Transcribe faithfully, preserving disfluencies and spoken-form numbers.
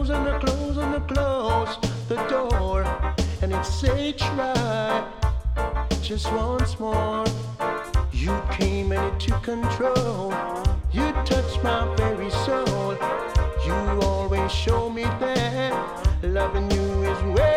close and I close and I close the door, and it say try just once more. You came and it took control. You touched my very soul. You always show me that loving you is where